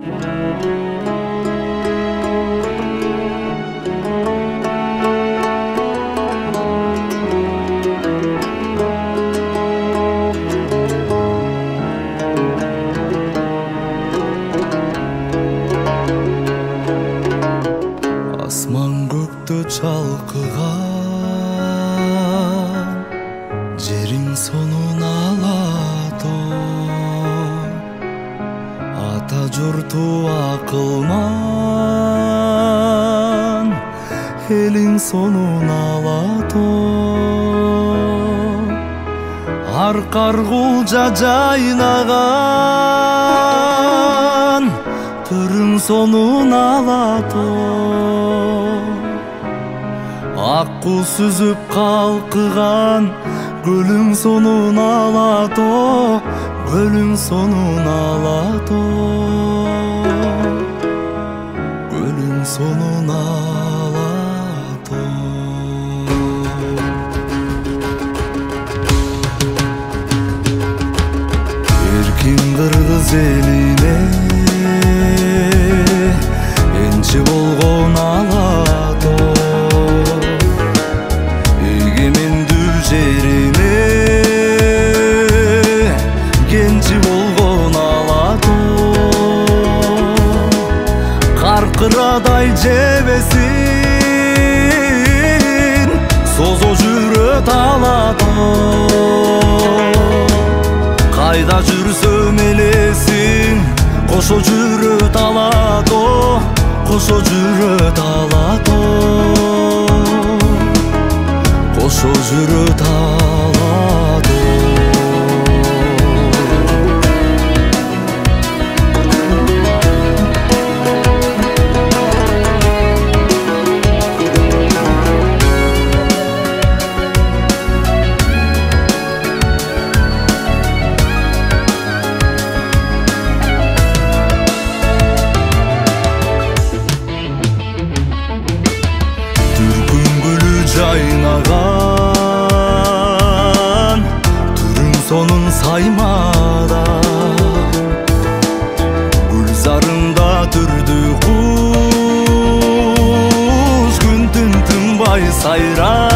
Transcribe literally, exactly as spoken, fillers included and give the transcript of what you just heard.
Асман көктө чалкыган, жериң сонун алатоо. Ата журту акылман, элиң сонун алатоо. Аркар кулжа жайнаган, төрүң сонун алатоо. Акку сүзүп калкыган, көлүң сонун алатоо. Көлүң сонун алатоо. Көлүң сонун алатоо. Эркин кыргыз элине энчи болгон алатоо. Эгемендүү жерине кенчи болгон алатоо. Каркырадай жебесин созо жүрөт алатоо. Кайда жүрсөм элесин кошо жүрөт алатоо. Кошо жүрөт алатоо. Кошо жүрөт алатоо. Жайнаган, түрүң сонун саймада. Гүлзарында түрдү куш, күн түн тынбай сайра.